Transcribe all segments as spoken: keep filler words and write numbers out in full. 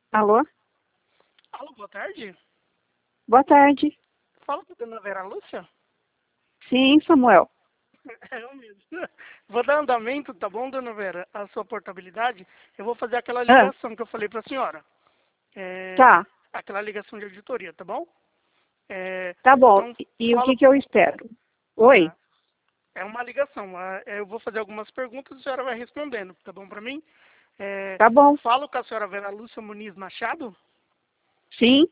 Alô? Alô, boa tarde. Boa tarde. Fala com a dona Vera Lúcia. Sim, Samuel. É eu mesmo. Vou dar andamento, tá bom, dona Vera? A sua portabilidade. Eu vou fazer aquela Ah, ligação que eu falei pra senhora. É, tá, aquela ligação de auditoria, tá bom? É, tá bom. então, E, e o fala. que que eu espero? Oi? Tá. É uma ligação. ah, Eu vou fazer algumas perguntas e a senhora vai respondendo, tá bom pra mim? É, Tá bom. falo com a senhora Vera Lúcia Muniz Machado. Sim,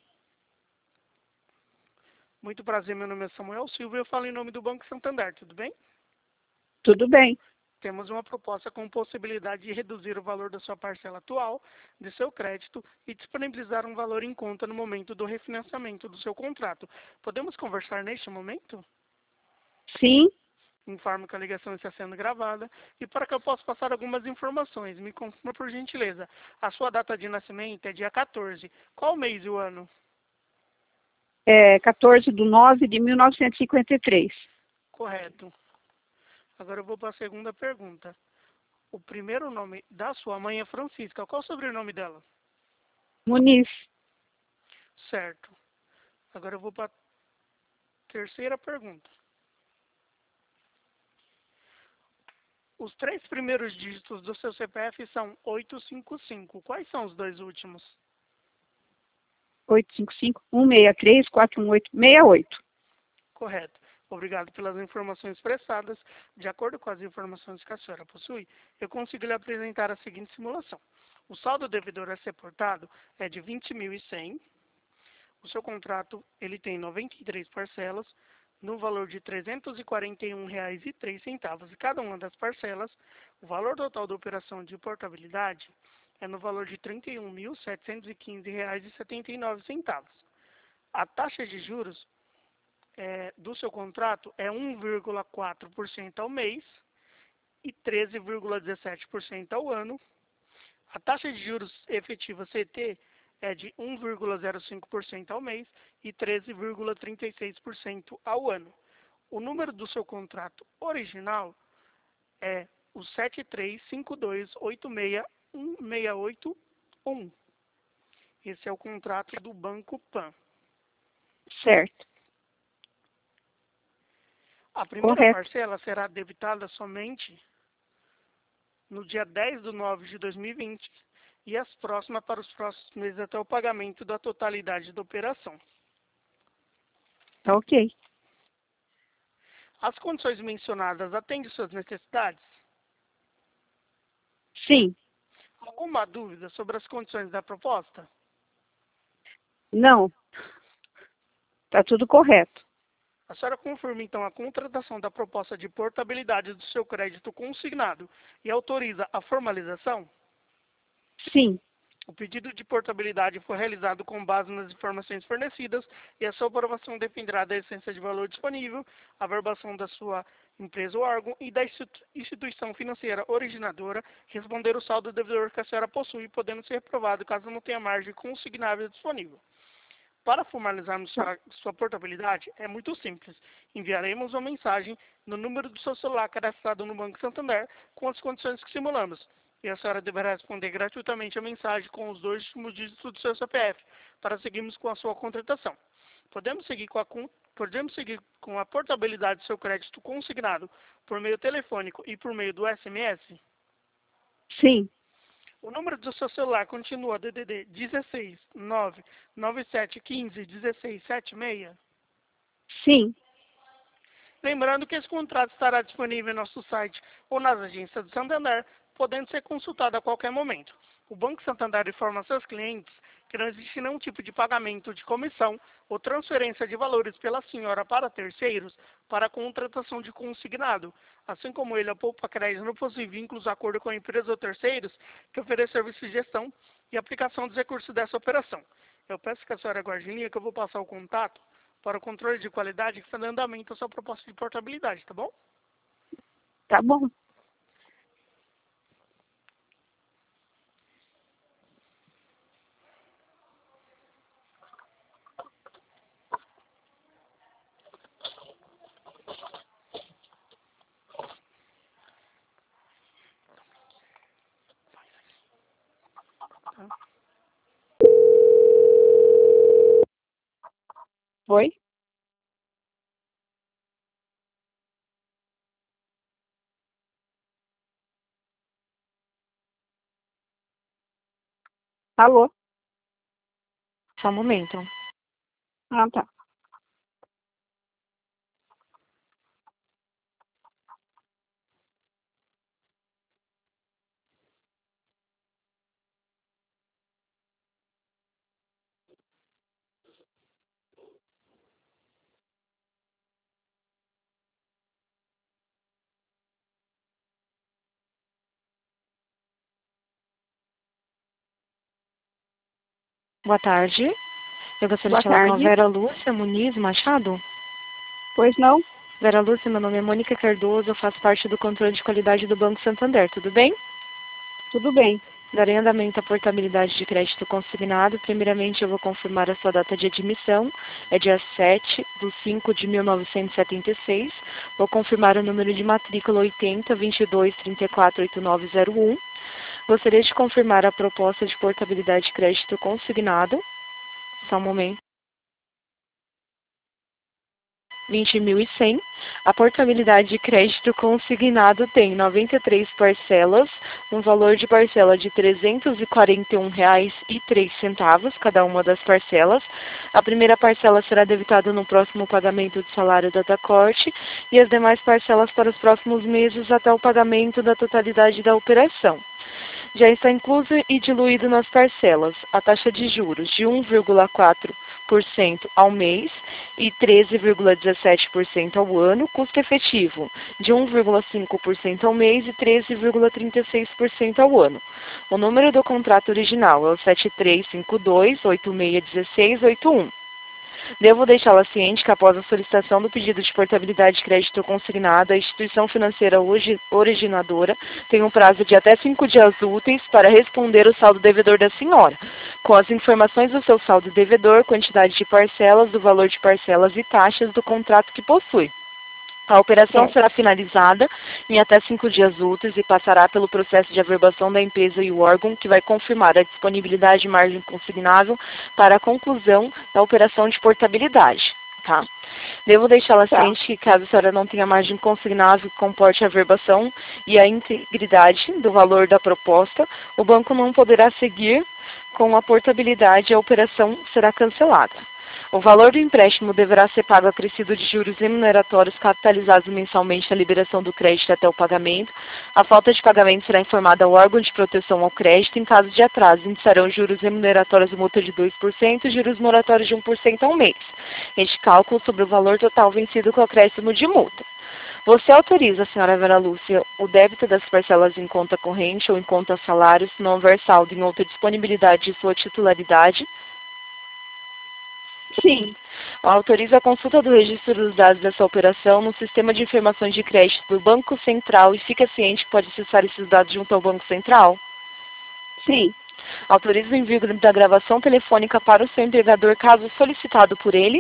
Muito prazer, meu nome é Samuel Silva e eu falo em nome do Banco Santander, tudo bem? tudo bem. Temos uma proposta com possibilidade de reduzir o valor da sua parcela atual de seu crédito e disponibilizar um valor em conta no momento do refinanciamento do seu contrato. Podemos conversar neste momento? Sim, Informo que a ligação está sendo gravada e para que eu possa passar algumas informações, me confirma por gentileza. A sua data de nascimento é dia quatorze. Qual mês e o ano? é quatorze de nove de mil novecentos e cinquenta e três. Correto. Agora eu vou para a segunda pergunta. O primeiro nome da sua mãe é Francisca. Qual o sobrenome dela? Muniz. Certo. Agora eu vou para a terceira pergunta. Os três primeiros dígitos do seu C P F são oitocentos e cinquenta e cinco. Quais são os dois últimos? oito cinco cinco, um seis três, quatro um oito, seis oito. Correto. Obrigado pelas informações prestadas. De acordo com as informações que a senhora possui, eu consigo lhe apresentar a seguinte simulação. O saldo devedor a ser portado é de vinte mil e cem. O seu contrato ele tem noventa e três parcelas no valor de trezentos e quarenta e um reais e três centavos. E cada uma das parcelas, o valor total da operação de portabilidade é no valor de trinta e um mil setecentos e quinze reais e setenta e nove centavos. A taxa de juros é, do seu contrato é um vírgula quatro por cento ao mês e treze vírgula dezessete por cento ao ano. A taxa de juros efetiva C T é de um vírgula zero cinco por cento ao mês e treze vírgula trinta e seis por cento ao ano. O número do seu contrato original é o sete três cinco dois oito seis um seis oito um. Esse é o contrato do Banco Pan. Certo. A primeira Correto. parcela será debitada somente no dia dez de nove de dois mil e vinte e as próximas para os próximos meses até o pagamento da totalidade da operação. Tá ok. As condições mencionadas atendem suas necessidades? Sim. Alguma dúvida sobre as condições da proposta? Não. Tá tudo correto. A senhora confirma então a contratação da proposta de portabilidade do seu crédito consignado e autoriza a formalização? Sim. O pedido de portabilidade foi realizado com base nas informações fornecidas e a sua aprovação dependerá da essência de valor disponível, a verbação da sua empresa ou órgão e da instituição financeira originadora responder o saldo devedor que a senhora possui, podendo ser reprovado caso não tenha margem consignável disponível. Para formalizarmos Tá, sua, sua portabilidade, é muito simples. Enviaremos uma mensagem no número do seu celular cadastrado no Banco Santander com as condições que simulamos. E a senhora deverá responder gratuitamente a mensagem com os dois últimos dígitos do seu C P F para seguirmos com a sua contratação. Podemos seguir com a, podemos seguir com a portabilidade do seu crédito consignado por meio telefônico e por meio do S M S? sim. O número do seu celular continua D D D dezesseis nove nove sete um cinco um seis sete seis? Sim. Lembrando que esse contrato estará disponível em nosso site ou nas agências do Santander, podendo ser consultado a qualquer momento. O Banco Santander informa seus clientes que não existe nenhum tipo de pagamento de comissão ou transferência de valores pela senhora para terceiros para a contratação de consignado, assim como ele, a Poupa Crédito não possui vínculos de acordo com a empresa ou terceiros que oferece serviço de gestão e aplicação dos recursos dessa operação. Eu peço que a senhora aguarde em linha que eu vou passar o contato para o controle de qualidade que está dando andamento à sua proposta de portabilidade, tá bom? Tá bom. Tá? Oi? Alô? Só um momento. Ah, tá. Boa tarde. Eu gostaria Boa de falar com a tarde. Vera Lúcia Muniz Machado. Pois não? Vera Lúcia, meu nome é Mônica Cardoso, eu faço parte do controle de qualidade do Banco Santander, tudo bem? Tudo bem. Darei andamento à portabilidade de crédito consignado. Primeiramente, eu vou confirmar a sua data de admissão. É dia sete de cinco de mil novecentos e setenta e seis. Vou confirmar o número de matrícula oitenta, vinte e dois, trinta e quatro, oitenta e nove zero um. Gostaria de confirmar a proposta de portabilidade de crédito consignado. Só um momento. vinte mil e cem. A portabilidade de crédito consignado tem noventa e três parcelas, um valor de parcela de trezentos e quarenta e um reais e três centavos cada uma das parcelas. A primeira parcela será debitada no próximo pagamento do salário da corte e as demais parcelas para os próximos meses até o pagamento da totalidade da operação. Já está incluso e diluído nas parcelas a taxa de juros de um vírgula quatro por cento ao mês e treze vírgula dezessete por cento ao ano, custo efetivo de um vírgula cinco por cento ao mês e treze vírgula trinta e seis por cento ao ano. O número do contrato original é o sete três cinco dois, oito seis um seis oito um. Devo deixá-la ciente que após a solicitação do pedido de portabilidade de crédito consignado, a instituição financeira originadora tem um prazo de até cinco dias úteis para responder o saldo devedor da senhora, com as informações do seu saldo devedor, quantidade de parcelas, do valor de parcelas e taxas do contrato que possui. A operação será finalizada em até cinco dias úteis e passará pelo processo de averbação da empresa e o órgão que vai confirmar a disponibilidade de margem consignável para a conclusão da operação de portabilidade. Tá? Devo deixá-la Tá. ciente que caso a senhora não tenha margem consignável que comporte a averbação e a integridade do valor da proposta, o banco não poderá seguir com a portabilidade e a operação será cancelada. O valor do empréstimo deverá ser pago acrescido de juros remuneratórios capitalizados mensalmente na liberação do crédito até o pagamento. A falta de pagamento será informada ao órgão de proteção ao crédito. Em caso de atraso, iniciarão juros remuneratórios de multa de dois por cento e juros moratórios de um por cento ao mês. Este cálculo sobre o valor total vencido com acréscimo de multa. Você autoriza, senhora Vera Lúcia, o débito das parcelas em conta corrente ou em conta salário, se não houver saldo em outra disponibilidade de sua titularidade? Sim. Autoriza a consulta do registro dos dados dessa operação no sistema de informações de crédito do Banco Central e fica ciente que pode acessar esses dados junto ao Banco Central? Sim. Autoriza o envio da gravação telefônica para o seu empregador caso solicitado por ele?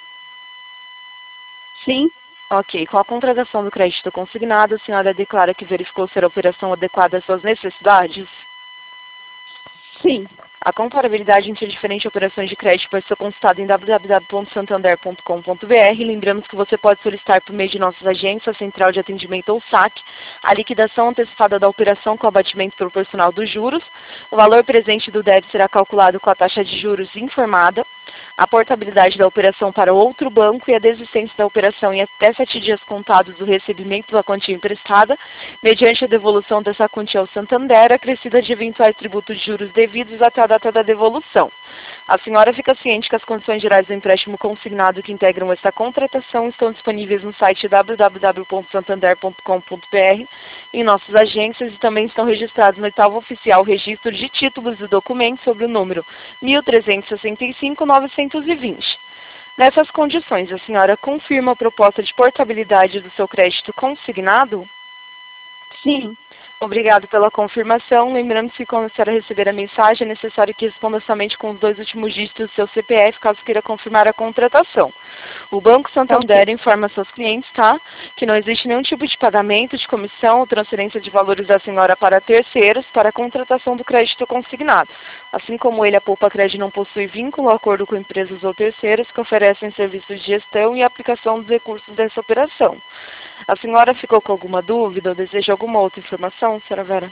Sim. Ok. Com a contratação do crédito consignado, a senhora declara que verificou ser a operação adequada às suas necessidades? Sim. A comparabilidade entre diferentes operações de crédito pode ser consultada em w w w ponto santander ponto com ponto b r. Lembramos que você pode solicitar por meio de nossas agências, Central de Atendimento ou S A C, a liquidação antecipada da operação com abatimento proporcional dos juros. O valor presente do débito será calculado com a taxa de juros informada, a portabilidade da operação para outro banco e a desistência da operação em até sete dias contados do recebimento da quantia emprestada, mediante a devolução dessa quantia ao Santander, acrescida de eventuais tributos de juros devidos até a data da devolução. A senhora fica ciente que as condições gerais do empréstimo consignado que integram esta contratação estão disponíveis no site w w w ponto santander ponto com ponto b r, em nossas agências, e também estão registrados no oitavo oficial registro de títulos e documentos sobre o número mil trezentos e sessenta e cinco, novecentos e vinte. Nessas condições, a senhora confirma a proposta de portabilidade do seu crédito consignado? Sim. Obrigado pela confirmação. Lembrando que quando a senhora receber a mensagem, é necessário que responda somente com os dois últimos dígitos do seu C P F, caso queira confirmar a contratação. O Banco Santander Ok. informa seus clientes, tá, que não existe nenhum tipo de pagamento, de comissão ou transferência de valores da senhora para terceiros para a contratação do crédito consignado. Assim como ele, a Poupa Crédito não possui vínculo ou acordo com empresas ou terceiros que oferecem serviços de gestão e aplicação dos recursos dessa operação. A senhora ficou com alguma dúvida ou deseja alguma outra informação, senhora Vera?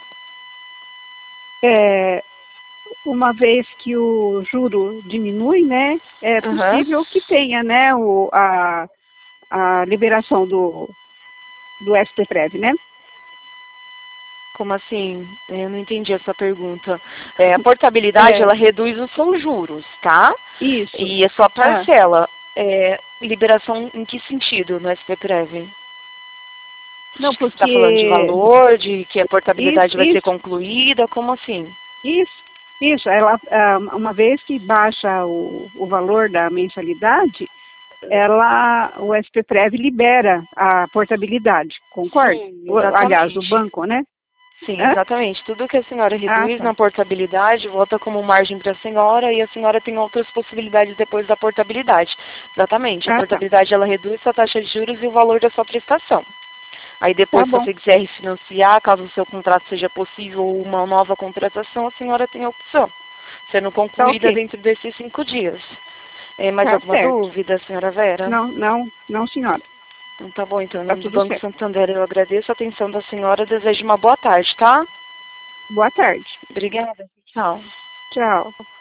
É, uma vez que o juro diminui, né, é Aham. possível que tenha, né, o, a, a liberação do, do S P Prev, né? Como assim? Eu não entendi essa pergunta. É, a portabilidade, É, ela reduz os seus juros, tá? isso. E a sua Ah, parcela, é, liberação em que sentido no S P Prev? não, Você está falando de porque valor, de que a isso, portabilidade vai ser isso, concluída? Como assim? isso, isso, ela, ah, uma vez que baixa o, o valor da mensalidade, ela, o S P Prev libera a portabilidade, concorda? Sim, O- aliás, o exatamente. banco, né? Sim, Hã? exatamente. Tudo que a senhora Ah, reduz na tá. portabilidade volta como margem para a senhora e a senhora tem outras possibilidades depois da portabilidade. Exatamente. A Ah, tá. portabilidade ela reduz sua taxa de juros e o valor da sua prestação. Aí Tá depois, se bom. você quiser refinanciar, caso o seu contrato seja possível ou uma nova contratação, a senhora tem a opção, sendo Tá concluída ok. dentro desses cinco dias. É, mais Tá alguma certo. dúvida, senhora Vera? Não, não, não, senhora. Então tá bom, então, em Tá nome do tudo Banco certo. Santander, eu agradeço a atenção da senhora e desejo uma boa tarde, tá? Boa tarde. Obrigada. Tchau. Tchau.